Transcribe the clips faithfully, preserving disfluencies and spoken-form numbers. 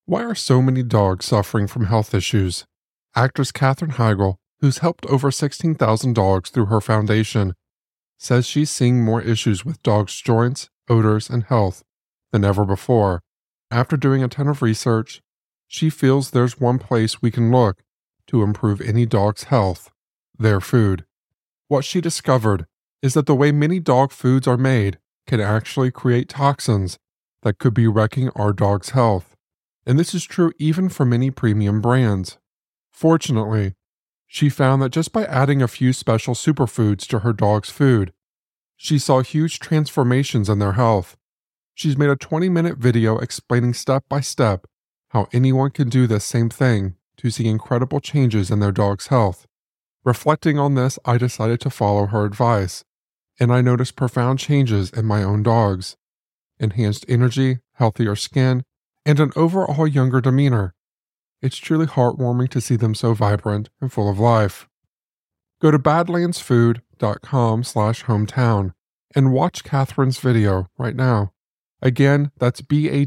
Why are so many dogs suffering from health issues? Actress Katherine Heigl, who's helped over sixteen thousand dogs through her foundation, says she's seeing more issues with dogs' joints, odors, and health than ever before. After doing a ton of research, she feels there's one place we can look to improve any dog's health: their food. What she discovered is that the way many dog foods are made can actually create toxins that could be wrecking our dog's health. And this is true even for many premium brands. Fortunately, she found that just by adding a few special superfoods to her dog's food, she saw huge transformations in their health. She's made a twenty-minute video explaining step by step how anyone can do this same thing to see incredible changes in their dog's health. Reflecting on this, I decided to follow her advice, and I noticed profound changes in my own dogs: enhanced energy, healthier skin, and an overall younger demeanor. It's truly heartwarming to see them so vibrant and full of life. Go to badlandsfood.com slash hometown and watch Katherine's video right now. Again, that's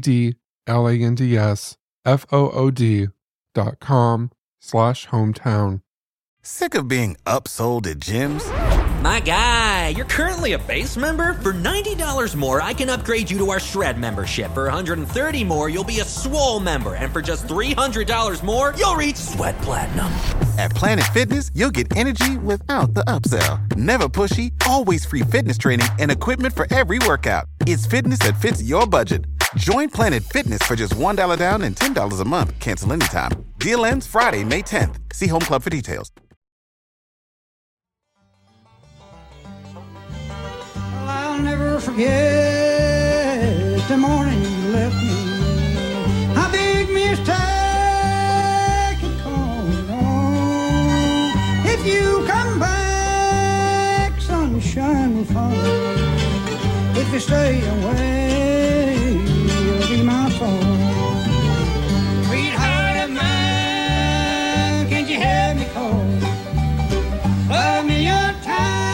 B-A-D-L-A-N-D-S-F-O-O-D dot com slash hometown. Sick of being upsold at gyms? My guy, you're currently a base member? For ninety dollars more, I can upgrade you to our Shred membership. For one hundred thirty dollars more, you'll be a Swole member. And for just three hundred dollars more, you'll reach Sweat Platinum. At Planet Fitness, you'll get energy without the upsell. Never pushy, always free fitness training and equipment for every workout. It's fitness that fits your budget. Join Planet Fitness for just one dollar down and ten dollars a month. Cancel anytime. Deal ends Friday, May tenth. See Home Club for details. I'll never forget the morning you left me. A big mistake had gone on. If you come back, sunshine will fall. If you stay away, it'll be my fault. Sweetheart of mine, can't you hear me call? A million times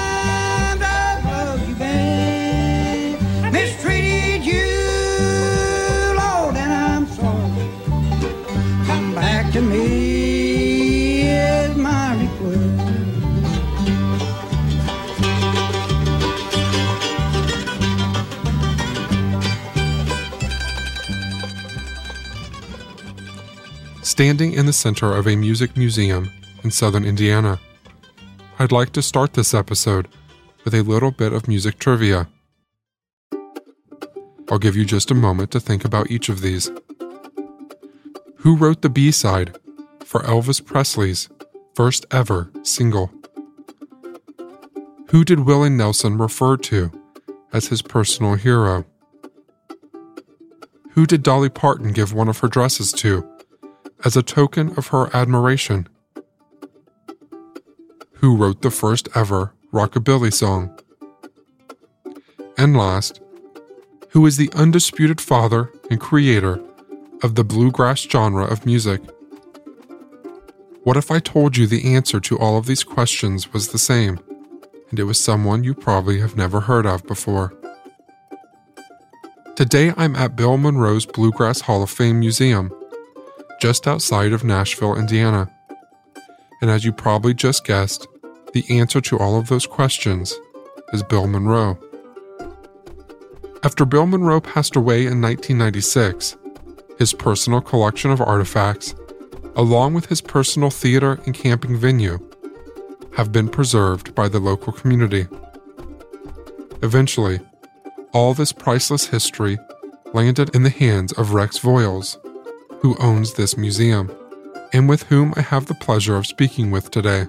mistreated you, Lord, and I'm sorry. Come back to me is my request. Standing in the center of a music museum in southern Indiana, I'd like to start this episode with a little bit of music trivia. I'll give you just a moment to think about each of these. Who wrote the B-side for Elvis Presley's first ever single? Who did Willie Nelson refer to as his personal hero? Who did Dolly Parton give one of her dresses to as a token of her admiration? Who wrote the first ever rockabilly song? And last, who is the undisputed father and creator of the bluegrass genre of music? What if I told you the answer to all of these questions was the same, and it was someone you probably have never heard of before? Today I'm at Bill Monroe's Bluegrass Hall of Fame Museum, just outside of Nashville, Indiana. And as you probably just guessed, the answer to all of those questions is Bill Monroe. After Bill Monroe passed away in nineteen ninety-six, his personal collection of artifacts, along with his personal theater and camping venue, have been preserved by the local community. Eventually, all this priceless history landed in the hands of Rex Voyles, who owns this museum, and with whom I have the pleasure of speaking with today.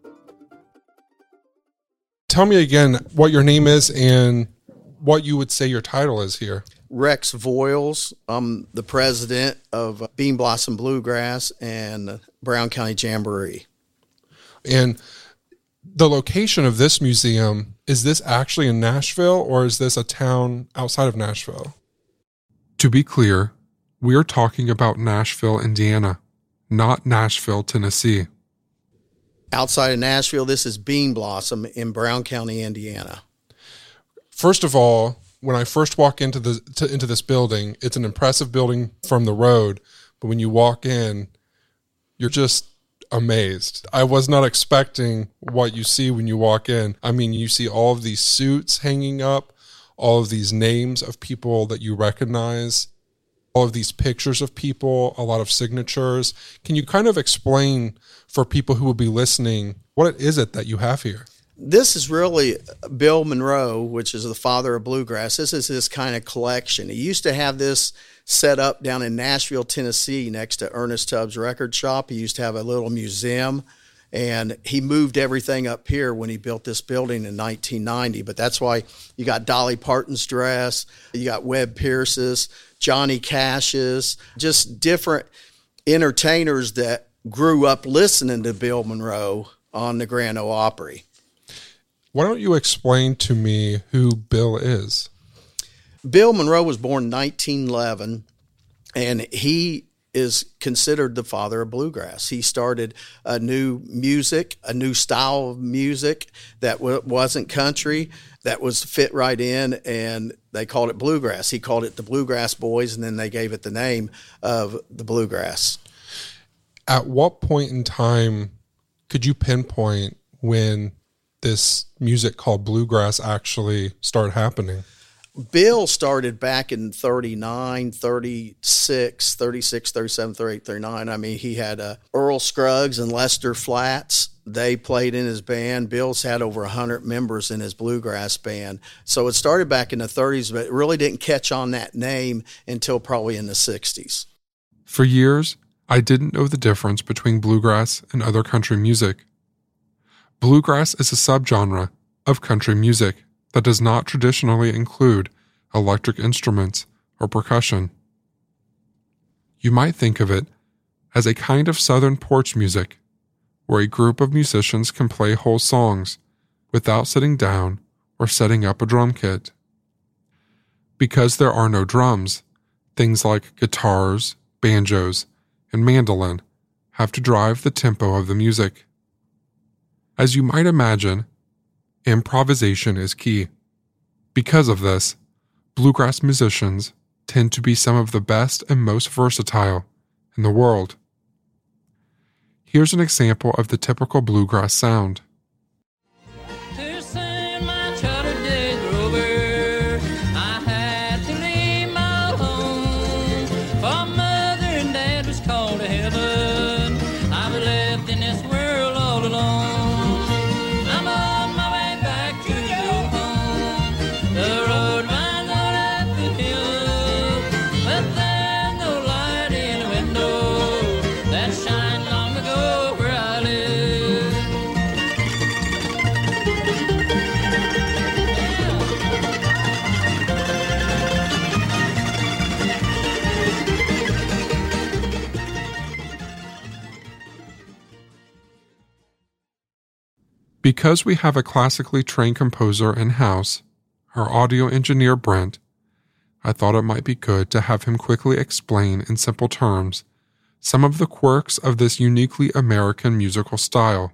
Tell me again what your name is and what you would say your title is here. Rex Voyles. I'm the president of Bean Blossom Bluegrass and Brown County Jamboree. And the location of this museum, is this actually in Nashville or is this a town outside of Nashville? To be clear, we are talking about Nashville, Indiana, not Nashville, Tennessee. Outside of Nashville, this is Bean Blossom in Brown County, Indiana. First of all, when I first walk into the to, into this building, it's an impressive building from the road, but when you walk in, you're just amazed. I was not expecting what you see when you walk in. I mean, you see all of these suits hanging up, all of these names of people that you recognize, all of these pictures of people, a lot of signatures. Can you kind of explain for people who will be listening, what is it that you have here? This is really Bill Monroe, which is the father of bluegrass. This is his kind of collection. He used to have this set up down in Nashville, Tennessee, next to Ernest Tubbs Record Shop. He used to have a little museum, and he moved everything up here when he built this building in nineteen ninety. But that's why you got Dolly Parton's dress, you got Webb Pierce's, Johnny Cash's, just different entertainers that grew up listening to Bill Monroe on the Grand Ole Opry. Why don't you explain to me who Bill is? Bill Monroe was born in nineteen eleven, and he is considered the father of bluegrass. He started a new music, a new style of music that w- wasn't country, that was fit right in, and they called it bluegrass. He called it the Bluegrass Boys, and then they gave it the name of the bluegrass. At what point in time could you pinpoint when this music called bluegrass actually started happening? Bill started back in thirty-nine, thirty-six, thirty-six, thirty-seven, thirty-eight, thirty-nine. I mean, he had uh, Earl Scruggs and Lester Flats. They played in his band. Bill's had over one hundred members in his bluegrass band. So it started back in the thirties, but it really didn't catch on that name until probably in the sixties. For years, I didn't know the difference between bluegrass and other country music. Bluegrass is a subgenre of country music that does not traditionally include electric instruments or percussion. You might think of it as a kind of southern porch music, where a group of musicians can play whole songs without sitting down or setting up a drum kit. Because there are no drums, things like guitars, banjos, and mandolin have to drive the tempo of the music. As you might imagine, improvisation is key. Because of this, bluegrass musicians tend to be some of the best and most versatile in the world. Here's an example of the typical bluegrass sound. Because we have a classically trained composer in-house, our audio engineer Brent, I thought it might be good to have him quickly explain in simple terms some of the quirks of this uniquely American musical style.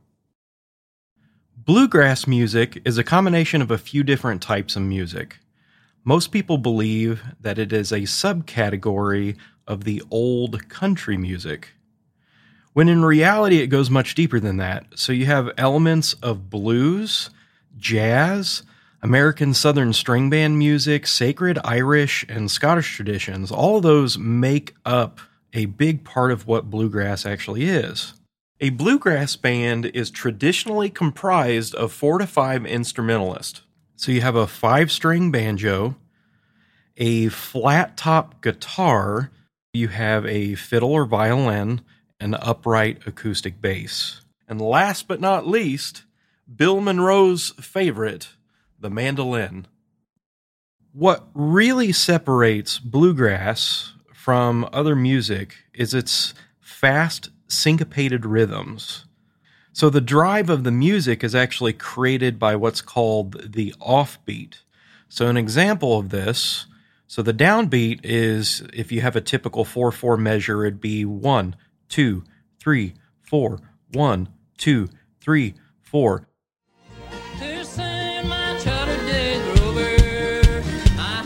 Bluegrass music is a combination of a few different types of music. Most people believe that it is a subcategory of the old country music, when in reality it goes much deeper than that. So you have elements of blues, jazz, American Southern string band music, sacred Irish and Scottish traditions. All of those make up a big part of what bluegrass actually is. A bluegrass band is traditionally comprised of four to five instrumentalists. So you have a five-string banjo, a flat-top guitar, you have a fiddle or violin, an upright acoustic bass. And last but not least, Bill Monroe's favorite, the mandolin. What really separates bluegrass from other music is its fast, syncopated rhythms. So the drive of the music is actually created by what's called the offbeat. So an example of this, so the downbeat is, if you have a typical four four measure, it'd be one, two, three, four, one, two, three, four. To sing my charter days were over, I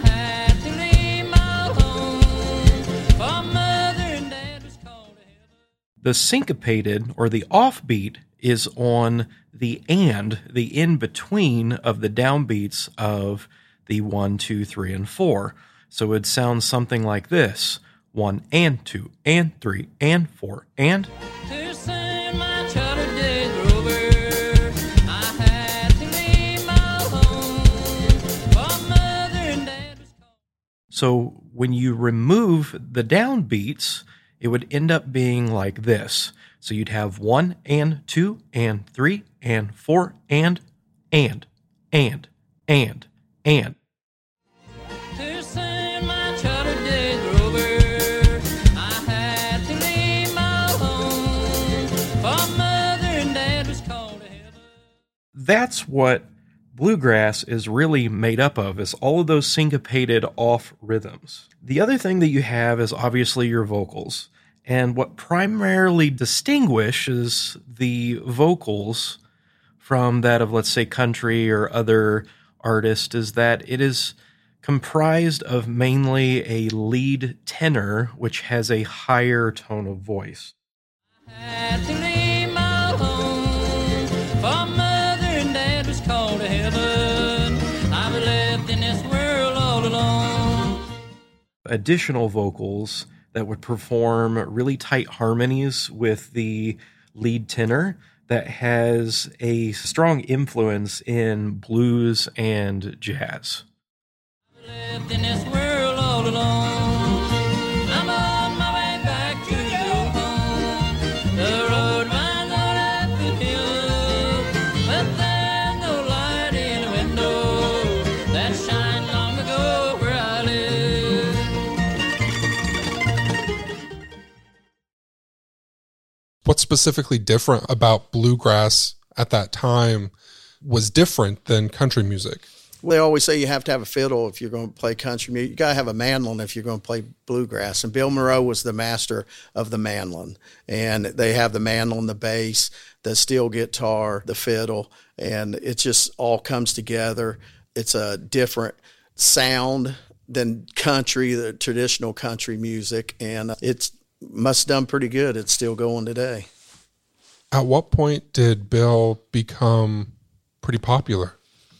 The syncopated or the offbeat is on the and, the in between of the downbeats of the one, two, three, and four. So it would sound something like this: one and two and three and four and. To send my charter days were over, I had to leave my home, for mother and dad was calling. So when you remove the downbeats, it would end up being like this. So you'd have one and two and three and four and and and and and. To send my charter days were over, I had to leave my home, for mother and dad was called to heaven. That's what bluegrass is really made up of, is all of those syncopated off rhythms. The other thing that you have is obviously your vocals. And what primarily distinguishes the vocals from that of, let's say, country or other artists is that it is comprised of mainly a lead tenor, which has a higher tone of voice. I had to leave my home, for mother and dad was called to heaven. I was left in this world all alone. Additional vocals that would perform really tight harmonies with the lead tenor that has a strong influence in blues and jazz. Left in this world all alone. I'm on my way back to the old home. The road winds on up the hill, but there's no light in the window that shined long ago where I live. What specifically different about bluegrass at that time was different than country music? They always say you have to have a fiddle if you're going to play country music. You got to have a mandolin if you're going to play bluegrass. And Bill Monroe was the master of the mandolin. And they have the mandolin, the bass, the steel guitar, the fiddle, and it just all comes together. It's a different sound than country, the traditional country music, and it's must have done pretty good. It's still going today. At what point did Bill become pretty popular?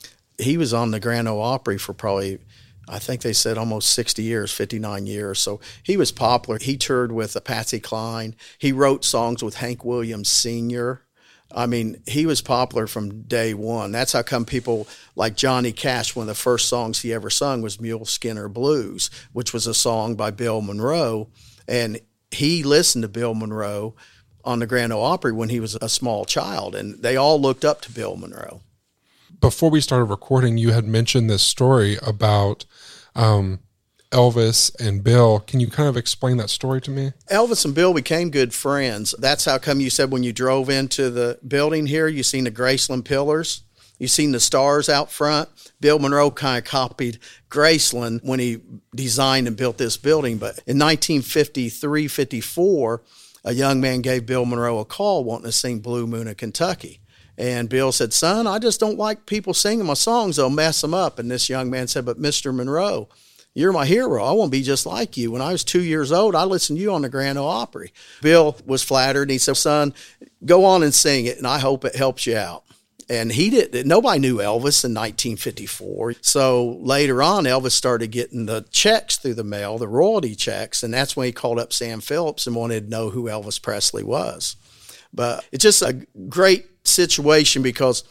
He was on the Grand Ole Opry for probably, I think they said almost sixty years, fifty-nine years. So he was popular. He toured with Patsy Cline. He wrote songs with Hank Williams Senior I mean, he was popular from day one. That's how come people like Johnny Cash, one of the first songs he ever sung was Mule Skinner Blues, which was a song by Bill Monroe. And he listened to Bill Monroe on the Grand Ole Opry when he was a small child, and they all looked up to Bill Monroe. Before we started recording, you had mentioned this story about um, Elvis and Bill. Can you kind of explain that story to me? Elvis and Bill became good friends. That's how come you said when you drove into the building here, you seen the Graceland pillars, you seen the stars out front. Bill Monroe kind of copied Graceland when he designed and built this building. But in nineteen fifty-three, fifty-four, a young man gave Bill Monroe a call wanting to sing Blue Moon of Kentucky. And Bill said, son, I just don't like people singing my songs. They'll mess them up. And this young man said, but Mister Monroe, you're my hero. I want to be just like you. When I was two years old, I listened to you on the Grand Ole Opry. Bill was flattered, and he said, son, go on and sing it, and I hope it helps you out. And he did. Nobody knew Elvis in nineteen fifty-four. So later on, Elvis started getting the checks through the mail, the royalty checks, and that's when he called up Sam Phillips and wanted to know who Elvis Presley was. But it's just a great situation because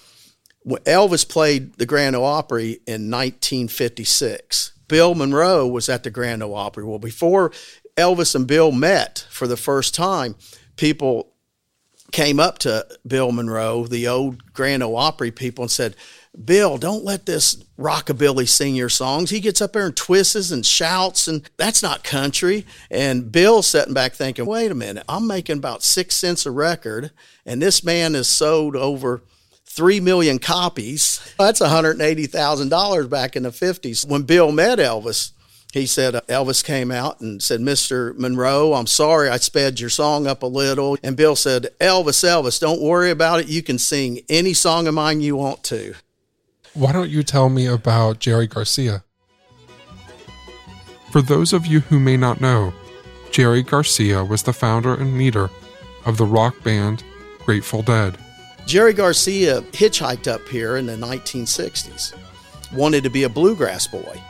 Elvis played the Grand Ole Opry in nineteen fifty-six. Bill Monroe was at the Grand Ole Opry. Well, before Elvis and Bill met for the first time, people came up to Bill Monroe, the old Grand Ole Opry people, and said, Bill, don't let this rockabilly sing your songs. He gets up there and twists and shouts, and that's not country. And Bill's sitting back thinking, wait a minute, I'm making about six cents a record, and this man has sold over three million copies. That's one hundred eighty thousand dollars back in the fifties. When Bill met Elvis, he said, Elvis came out and said, Mister Monroe, I'm sorry I sped your song up a little. And Bill said, Elvis, Elvis, don't worry about it. You can sing any song of mine you want to. Why don't you tell me about Jerry Garcia? For those of you who may not know, Jerry Garcia was the founder and leader of the rock band Grateful Dead. Jerry Garcia hitchhiked up here in the nineteen sixties, wanted to be a bluegrass boy.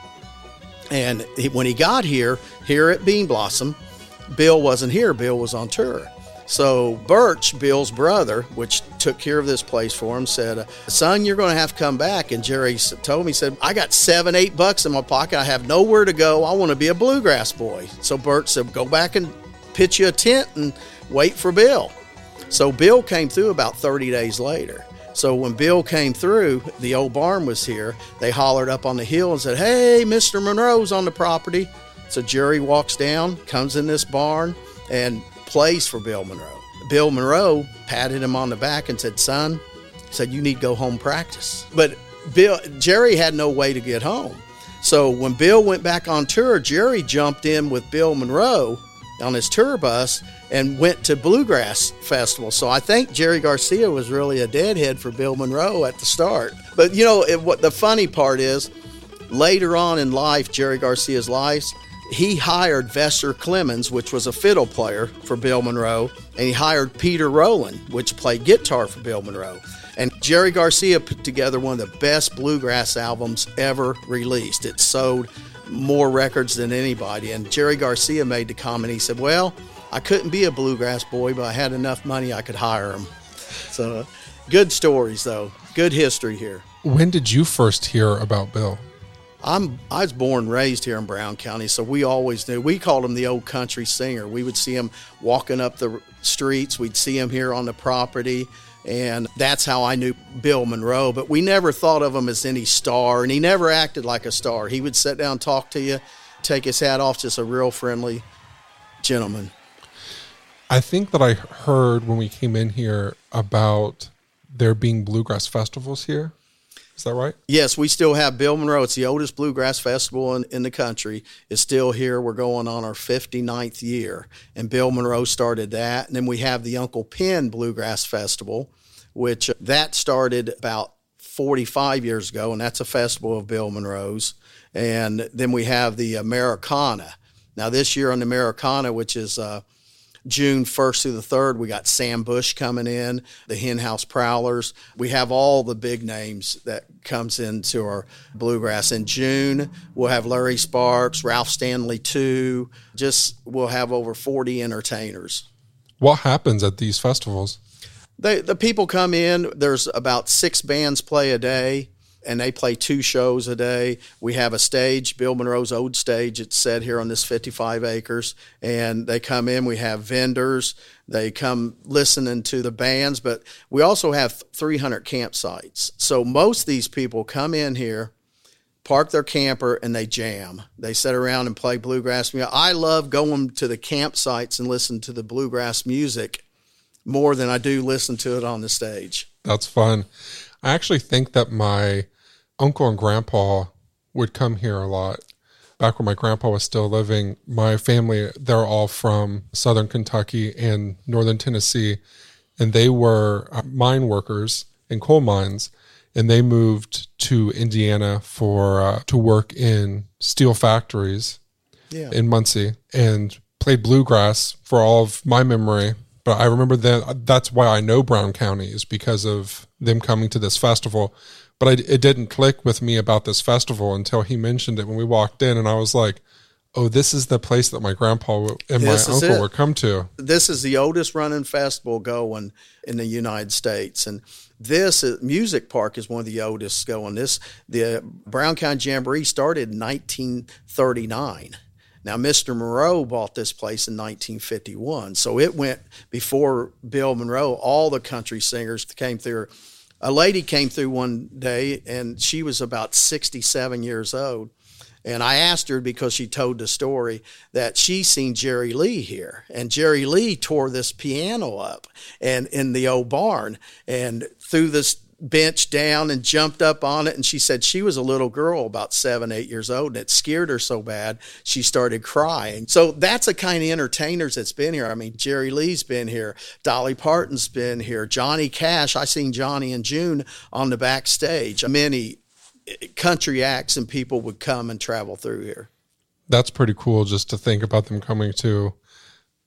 And he, when he got here, here at Bean Blossom, Bill wasn't here. Bill was on tour. So Birch, Bill's brother, which took care of this place for him, said, son, you're going to have to come back. And Jerry told me, he said, I got seven, eight bucks in my pocket. I have nowhere to go. I want to be a bluegrass boy. So Birch said, go back and pitch you a tent and wait for Bill. So Bill came through about thirty days later. So when Bill came through, the old barn was here. They hollered up on the hill and said, hey, Mister Monroe's on the property. So Jerry walks down, comes in this barn, and plays for Bill Monroe. Bill Monroe patted him on the back and said, son, he said, you need to go home practice. But Bill, Jerry had no way to get home. So when Bill went back on tour, Jerry jumped in with Bill Monroe on his tour bus and went to Bluegrass Festival. So I think Jerry Garcia was really a deadhead for Bill Monroe at the start. But you know, it, what the funny part is, later on in life, Jerry Garcia's life, he hired Vester Clemens, which was a fiddle player for Bill Monroe, and he hired Peter Rowland, which played guitar for Bill Monroe. And Jerry Garcia put together one of the best bluegrass albums ever released. It sold more records than anybody. And Jerry Garcia made the comment, he said, well, I couldn't be a bluegrass boy, but I had enough money I could hire him. So good stories, though. Good history here. When did you first hear about Bill? I'm, I was born and raised here in Brown County, so we always knew. We called him the old country singer. We would see him walking up the streets. We'd see him here on the property, and that's how I knew Bill Monroe. But we never thought of him as any star, and he never acted like a star. He would sit down, talk to you, take his hat off, just a real friendly gentleman. I think that I heard when we came in here about there being bluegrass festivals here. Is that right? Yes, we still have Bill Monroe. It's the oldest bluegrass festival in, in the country. It's still here. We're going on our fifty-ninth year. And Bill Monroe started that. And then we have the Uncle Penn Bluegrass Festival, which that started about forty-five years ago, and that's a festival of Bill Monroe's. And then we have the Americana. Now this year on the Americana, which is uh, June first through the third, we got Sam Bush coming in, the Hen House Prowlers. We have all the big names that comes into our bluegrass. In June, we'll have Larry Sparks, Ralph Stanley too. Just, we'll have over forty entertainers. What happens at these festivals? They, the people come in, there's about six bands play a day, and they play two shows a day. We have a stage, Bill Monroe's old stage. It's set here on this fifty-five acres. And they come in, we have vendors. They come listening to the bands, but we also have three hundred campsites. So most of these people come in here, park their camper, and they jam. They sit around and play bluegrass music. I love going to the campsites and listen to the bluegrass music more than I do listen to it on the stage. That's fun. I actually think that my uncle and grandpa would come here a lot. Back when my grandpa was still living, my family, they're all from southern Kentucky and northern Tennessee, and they were mine workers in coal mines, and they moved to Indiana for uh, to work in steel factories Yeah. in Muncie and played bluegrass for all of my memory. But I remember that that's why I know Brown County, is because of them coming to this festival. But I, it didn't click with me about this festival until he mentioned it when we walked in, and I was like, oh, this is the place that my grandpa and my This is uncle it. would come to. This is the oldest running festival going in the United States. And this uh, Music Park is one of the oldest going. This, the Brown County Jamboree started in nineteen thirty-nine. Now, Mister Monroe bought this place in nineteen fifty-one, so it went before Bill Monroe. All the country singers came through. A lady came through one day, and she was about sixty-seven years old. And I asked her, because she told the story, that she seen Jerry Lee here. And Jerry Lee tore this piano up and in the old barn and threw this bench down and jumped up on it. And she said she was a little girl about seven, eight years old, and it scared her so bad she started crying. So that's the kind of entertainers that's been here. I mean, Jerry Lee's been here. Dolly Parton's been here. Johnny Cash. I seen Johnny in June on the backstage. Many country acts and people would come and travel through here. That's pretty cool, just to think about them coming to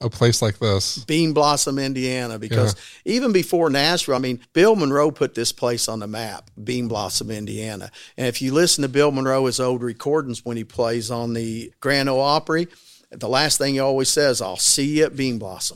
a place like this? Bean Blossom, Indiana, because yeah. even before Nashville, I mean, Bill Monroe put this place on the map, Bean Blossom, Indiana. And if you listen to Bill Monroe, his old recordings when he plays on the Grand Ole Opry, the last thing he always says, I'll see you at Bean Blossom.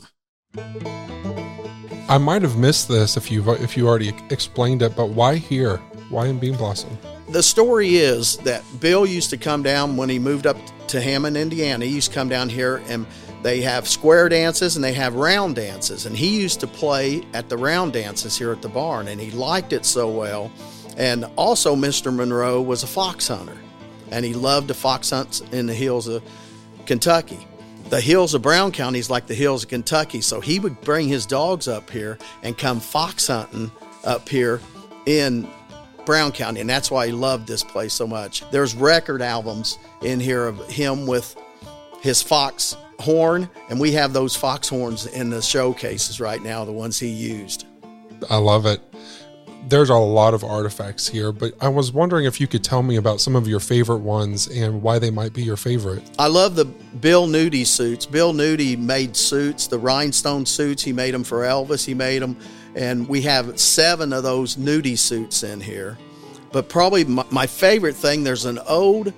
I might have missed this if you if you already explained it, but why here? Why in Bean Blossom? The story is that Bill used to come down when he moved up to Hammond, Indiana. He used to come down here, and they have square dances and they have round dances. And he used to play at the round dances here at the barn, and he liked it so well. And also, Mister Monroe was a fox hunter, and he loved to fox hunt in the hills of Kentucky. The hills of Brown County is like the hills of Kentucky, so he would bring his dogs up here and come fox hunting up here in Brown County, and that's why he loved this place so much. There's record albums in here of him with his fox horn, and we have those fox horns in the showcases right now, the ones he used. I love it. There's a lot of artifacts here, but I was wondering if you could tell me about some of your favorite ones and why they might be your favorite. I love the Bill Nudie suits. Bill Nudie made suits, the rhinestone suits. He made them for Elvis. He made them, and we have seven of those Nudie suits in here. But probably my, my favorite thing, there's an old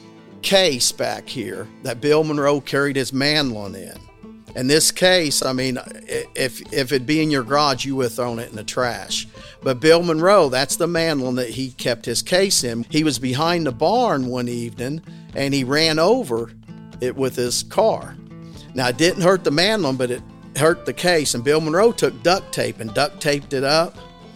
case back here that Bill Monroe carried his mandolin in. And this case, I mean, if if it'd be in your garage, you would have thrown it in the trash. But Bill Monroe, that's the mandolin that he kept his case in. He was behind the barn one evening, and he ran over it with his car. Now, it didn't hurt the mandolin, but it hurt the case. And Bill Monroe took duct tape and duct taped it up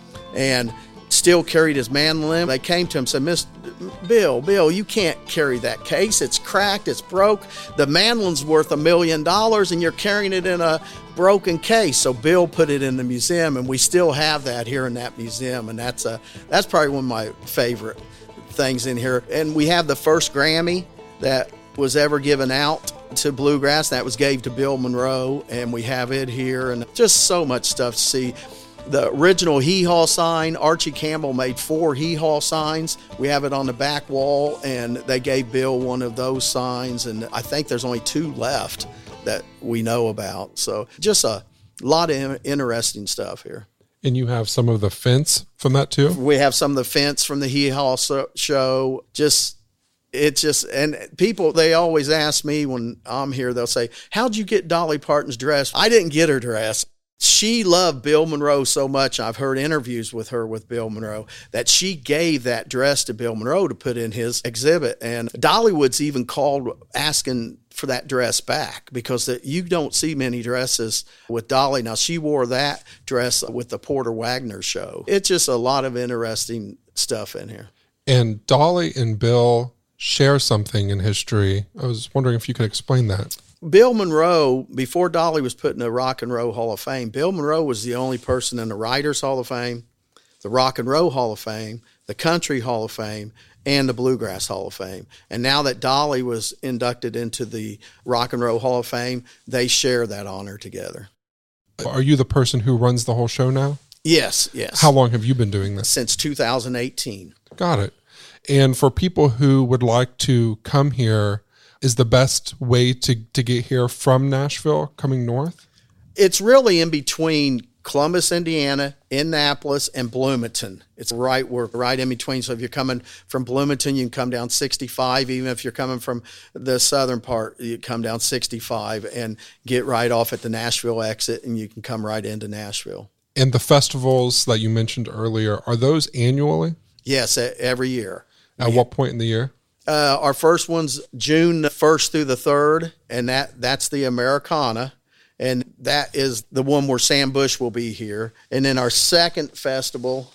and still carried his mandolin. They came to him and said, Mister Bill, Bill, you can't carry that case. It's cracked. It's broke. The mandolin's worth a million dollars, and you're carrying it in a broken case. So Bill put it in the museum, and we still have that here in that museum. And that's a that's probably one of my favorite things in here. And we have the first Grammy that was ever given out to bluegrass. That was gave to Bill Monroe, and we have it here. And just so much stuff to see. The original hee-haw sign, Archie Campbell made four hee-haw signs. We have it on the back wall, and they gave Bill one of those signs, and I think there's only two left that we know about. So just a lot of interesting stuff here. And you have some of the fence from that too? We have some of the fence from the hee-haw show. Just, it's just, and people, they always ask me when I'm here, they'll say, how'd you get Dolly Parton's dress? I didn't get her dress. She loved Bill Monroe so much. I've heard interviews with her with Bill Monroe that she gave that dress to Bill Monroe to put in his exhibit. And Dollywood's even called asking for that dress back because the, you don't see many dresses with Dolly. Now, she wore that dress with the Porter Wagner show. It's just a lot of interesting stuff in here. And Dolly and Bill share something in history. I was wondering if you could explain that. Bill Monroe, before Dolly was put in the Rock and Roll Hall of Fame, Bill Monroe was the only person in the Writers Hall of Fame, the Rock and Roll Hall of Fame, the Country Hall of Fame, and the Bluegrass Hall of Fame. And now that Dolly was inducted into the Rock and Roll Hall of Fame, they share that honor together. Are you the person who runs the whole show now? Yes, yes. How long have you been doing this? Since two thousand eighteen. Got it. And for people who would like to come here, is the best way to, to get here from Nashville, coming north? It's really in between Columbus, Indiana, Indianapolis, and Bloomington. It's right we're right in between. So if you're coming from Bloomington, you can come down sixty-five. Even if you're coming from the southern part, you come down sixty-five and get right off at the Nashville exit, and you can come right into Nashville. And the festivals that you mentioned earlier, are those annually? Yes, every year. At what point in the year? Uh, our first one's June first through the third, and that, that's the Americana, and that is the one where Sam Bush will be here. And then our second festival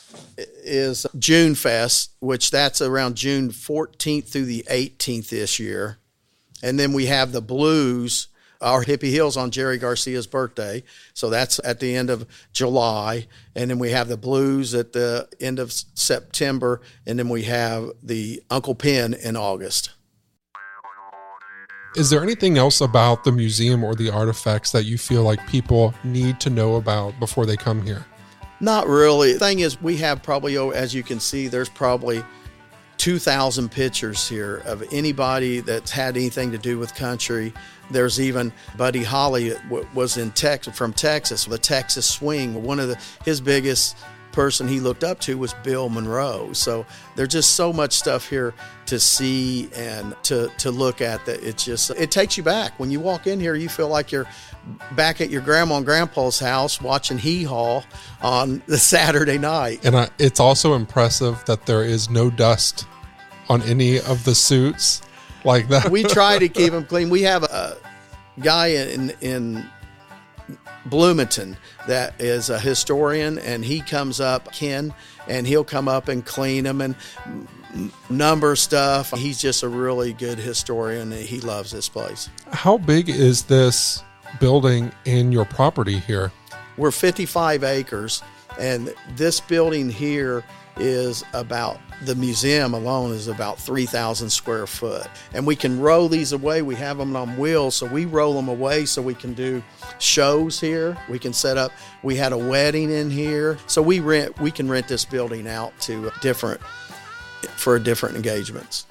is June Fest, which that's around June fourteenth through the eighteenth this year. And then we have the Blues, our Hippie Hills on Jerry Garcia's birthday. So that's at the end of July. And then we have the Blues at the end of September. And then we have the Uncle Pen in August. Is there anything else about the museum or the artifacts that you feel like people need to know about before they come here? Not really. The thing is, we have probably, as you can see, there's probably two thousand pictures here of anybody that's had anything to do with country. There's even Buddy Holly w- was in Texas, from Texas, the Texas Swing. One of the his biggest person he looked up to was Bill Monroe. So there's just so much stuff here to see and to to look at that it just it takes you back. When you walk in here, you feel like you're back at your grandma and grandpa's house watching Hee Haw on the Saturday night. And I, it's also impressive that there is no dust on any of the suits like that. We try to keep them clean. We have a guy in in Bloomington that is a historian, and he comes up, Ken, and he'll come up and clean them and number stuff. He's just a really good historian. He loves this place. How big is this building in your property here? We're fifty-five acres, and this building here is about, the museum alone is about three thousand square foot. And we can roll these away. We have them on wheels, so we roll them away so we can do shows here. We can set up, we had a wedding in here. So we rent, we can rent this building out to different, for different engagements.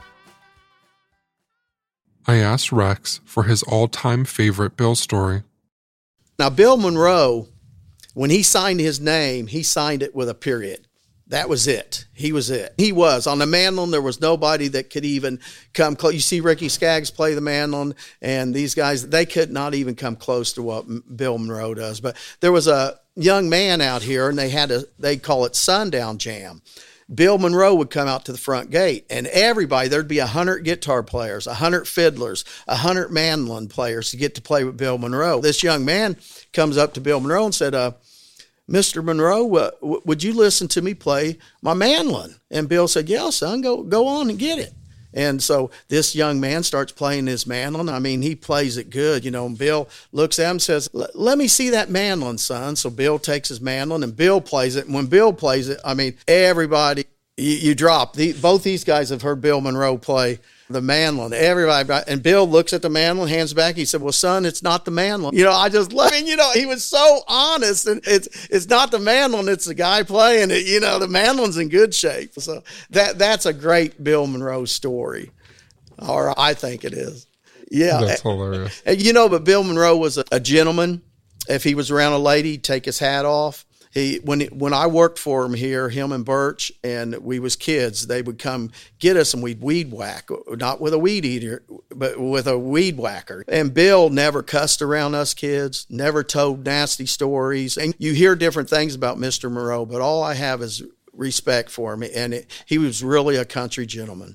I asked Rex for his all-time favorite Bill story. Now, Bill Monroe, when he signed his name, he signed it with a period. That was it. He was it. He was. On the mandolin, there was nobody that could even come close. You see Ricky Skaggs play the mandolin, and these guys, they could not even come close to what Bill Monroe does. But there was a young man out here, and they had a, they call it Sundown Jam. Bill Monroe would come out to the front gate, and everybody, there'd be a hundred guitar players, a hundred fiddlers, a hundred mandolin players to get to play with Bill Monroe. This young man comes up to Bill Monroe and said, uh, Mister Monroe, uh, w- would you listen to me play my mandolin? And Bill said, yeah, son, go go on and get it. And so this young man starts playing his mandolin. I mean, he plays it good, you know, and Bill looks at him and says, let me see that mandolin, son. So Bill takes his mandolin and Bill plays it. And when Bill plays it, I mean, everybody, you, you drop. The, both these guys have heard Bill Monroe play the mandolin. Everybody, and Bill looks at the mandolin, hands back. He said, well, son, it's not the mandolin. You know, I just love him. You know, he was so honest, and it's it's not the mandolin, it's the guy playing it. You know, the mandolin's in good shape. So that that's a great Bill Monroe story, or I think it is. Yeah. That's hilarious. And, you know, but Bill Monroe was a, a gentleman. If he was around a lady, he'd take his hat off. He when when I worked for him here, him and Birch, and we was kids, they would come get us and we'd weed whack, not with a weed eater, but with a weed whacker. And Bill never cussed around us kids, never told nasty stories. And you hear different things about Mister Monroe, but all I have is respect for him. And it, he was really a country gentleman.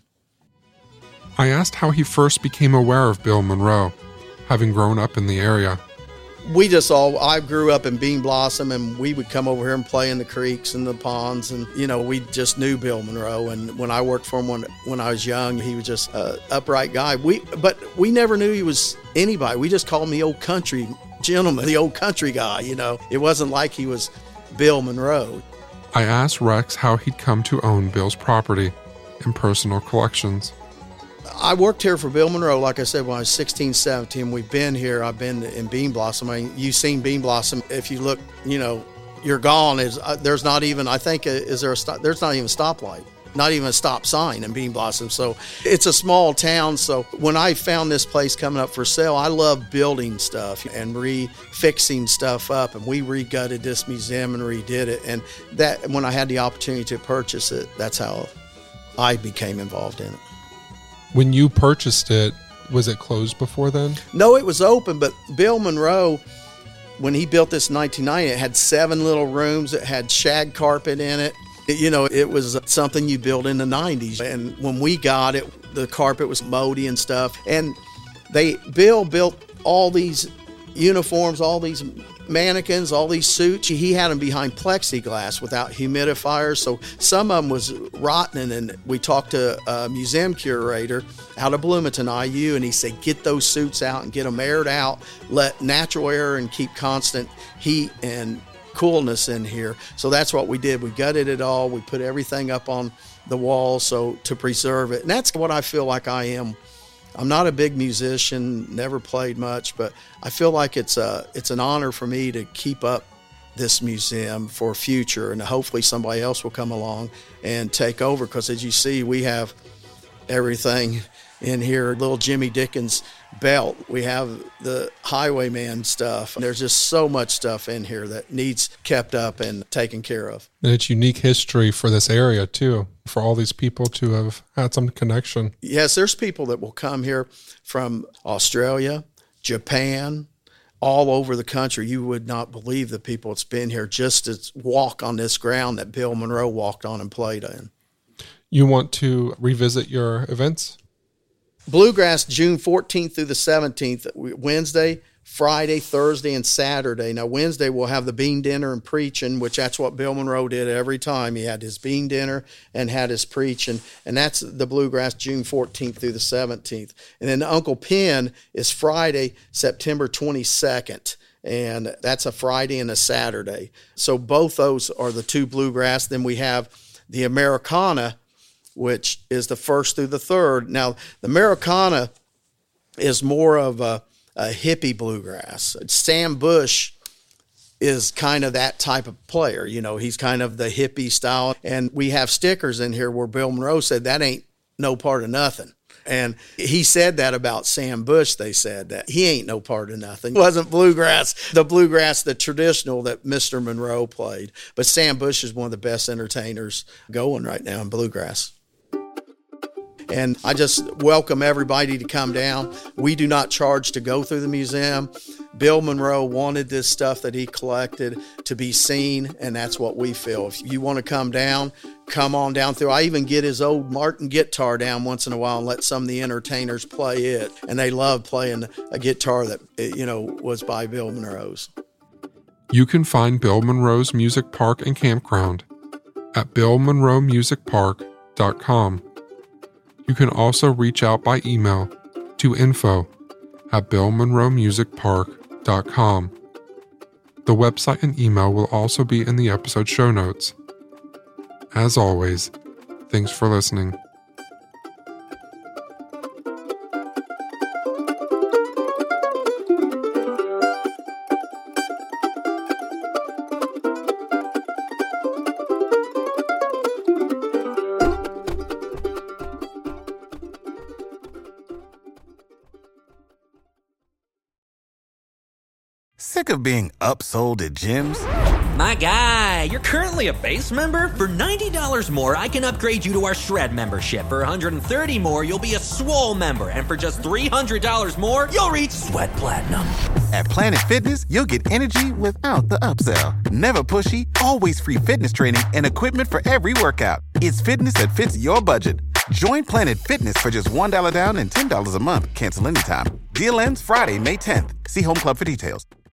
I asked how he first became aware of Bill Monroe, having grown up in the area. We just all, I grew up in Bean Blossom, and we would come over here and play in the creeks and the ponds. And, you know, we just knew Bill Monroe. And when I worked for him when, when I was young, he was just an upright guy. We, but we never knew he was anybody. We just called him the old country gentleman, the old country guy, you know. It wasn't like he was Bill Monroe. I asked Rex how he'd come to own Bill's property and personal collections. I worked here for Bill Monroe, like I said, when I was sixteen, seventeen. We've been here. I've been in Bean Blossom. I mean, you've seen Bean Blossom. If you look, you know, you're gone. Is uh, There's not even, I think, uh, is there a stop? There's not even a stoplight, not even a stop sign in Bean Blossom. So it's a small town. So when I found this place coming up for sale, I love building stuff and re-fixing stuff up. And we re-gutted this museum and redid it. And that, when I had the opportunity to purchase it, that's how I became involved in it. When you purchased it, was it closed before then? No, it was open, but Bill Monroe, when he built this in nineteen ninety, it had seven little rooms. It had shag carpet in it. It, you know, it was something you built in the nineties. And when we got it, the carpet was moldy and stuff. And they, Bill built all these uniforms, all these mannequins, all these suits. He had them behind plexiglass without humidifiers, so some of them was rotten. And we talked to a museum curator out of Bloomington I U, and he said, get those suits out and get them aired out, let natural air and keep constant heat and coolness in here. So that's what we did. We gutted it all. We put everything up on the wall so to preserve it. And that's what I feel like I am. I'm not a big musician, never played much, but I feel like it's a, it's an honor for me to keep up this museum for future, and hopefully somebody else will come along and take over, because as you see, we have everything in here. Little Jimmy Dickens belt, we have the Highwayman stuff. There's just so much stuff in here that needs kept up and taken care of. And it's unique history for this area too, for all these people to have had some connection. Yes, there's people that will come here from Australia, Japan, all over the country. You would not believe the people that's been here just to walk on this ground that Bill Monroe walked on and played in. You want to revisit your events? Bluegrass, June fourteenth through the seventeenth, Wednesday, Friday, Thursday, and Saturday. Now, Wednesday we'll have the bean dinner and preaching, which that's what Bill Monroe did every time. He had his bean dinner and had his preaching, and that's the Bluegrass, June fourteenth through the seventeenth. And then Uncle Pen is Friday, September twenty-second, and that's a Friday and a Saturday. So both those are the two Bluegrass. Then we have the Americana, which is the first through the third. Now, the Americana is more of a, a hippie bluegrass. Sam Bush is kind of that type of player. You know, he's kind of the hippie style. And we have stickers in here where Bill Monroe said, that ain't no part of nothing. And he said that about Sam Bush. They said that he ain't no part of nothing. It wasn't bluegrass, the bluegrass, the traditional that Mister Monroe played. But Sam Bush is one of the best entertainers going right now in bluegrass. And I just welcome everybody to come down. We do not charge to go through the museum. Bill Monroe wanted this stuff that he collected to be seen, and that's what we feel. If you want to come down, come on down through. I even get his old Martin guitar down once in a while and let some of the entertainers play it. And they love playing a guitar that, you know, was by Bill Monroe's. You can find Bill Monroe's Music Park and Campground at bill monroe music park dot com. You can also reach out by email to info at bill monroe music park dot com. The website and email will also be in the episode show notes. As always, thanks for listening. Sick of being upsold at gyms? My guy, you're currently a base member? For ninety dollars more, I can upgrade you to our Shred membership. For one hundred thirty dollars more, you'll be a Swole member. And for just three hundred dollars more, you'll reach Sweat Platinum. At Planet Fitness, you'll get energy without the upsell. Never pushy, always free fitness training and equipment for every workout. It's fitness that fits your budget. Join Planet Fitness for just one dollar down and ten dollars a month. Cancel anytime. Deal ends Friday, May tenth. See Home Club for details.